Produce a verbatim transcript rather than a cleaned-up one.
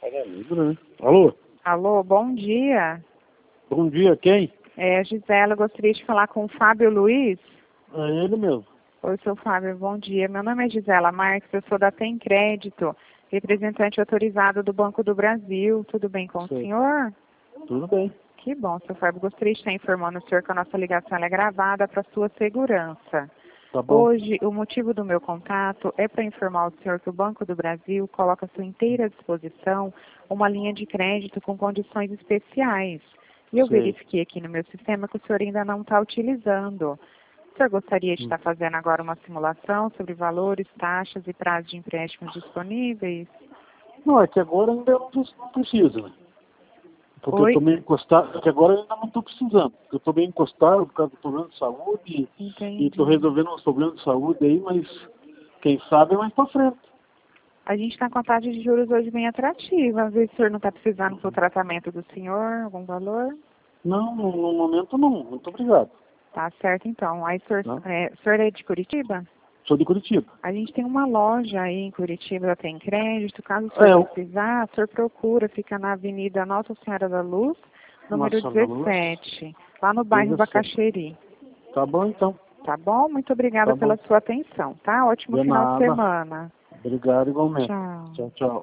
Alô? Alô, bom dia. Bom dia, quem? É, Gisela, eu gostaria de falar com o Fábio Luiz. É ele mesmo. Oi, seu Fábio, bom dia. Meu nome é Gisela Marques, eu sou da Tem Crédito, representante autorizado do Banco do Brasil. Tudo bem com Sei. o senhor? Tudo bem. Que bom, seu Fábio. Gostaria de estar informando o senhor que a nossa ligação é gravada para sua segurança. Tá bom. Hoje, o motivo do meu contato é para informar o senhor que o Banco do Brasil coloca à sua inteira disposição uma linha de crédito com condições especiais. E eu Sei. verifiquei aqui no meu sistema que o senhor ainda não está utilizando. O senhor gostaria de Hum. estar fazendo agora uma simulação sobre valores, taxas e prazos de empréstimos disponíveis? Não, é que agora ainda não pre- não precisa, né? Porque eu Oi? tô meio encostado, é que agora eu ainda não estou precisando. Eu tô bem encostado por causa do problema de saúde e estou Entendi. resolvendo uns problemas de saúde aí, mas quem sabe é mais pra frente. A gente está com a taxa de juros hoje bem atrativa. Às vezes o senhor não está precisando para o tratamento do senhor, algum valor? Não, no, no momento não. Muito obrigado. Tá certo, então. Aí, o senhor, Né? é, o senhor é de Curitiba? Sou de Curitiba. A gente tem uma loja aí em Curitiba, Tem Crédito. Caso o É, senhor eu- precisar, o senhor procura, fica na Avenida Nossa Senhora da Luz, número Nossa, Luz. dezessete, lá no bairro dezessete. Bacaxeri. Tá bom então. Tá bom? Muito obrigada Tá bom. pela sua atenção, tá? Ótimo De final de nada. semana. Obrigado igualmente. Tchau. Tchau, tchau.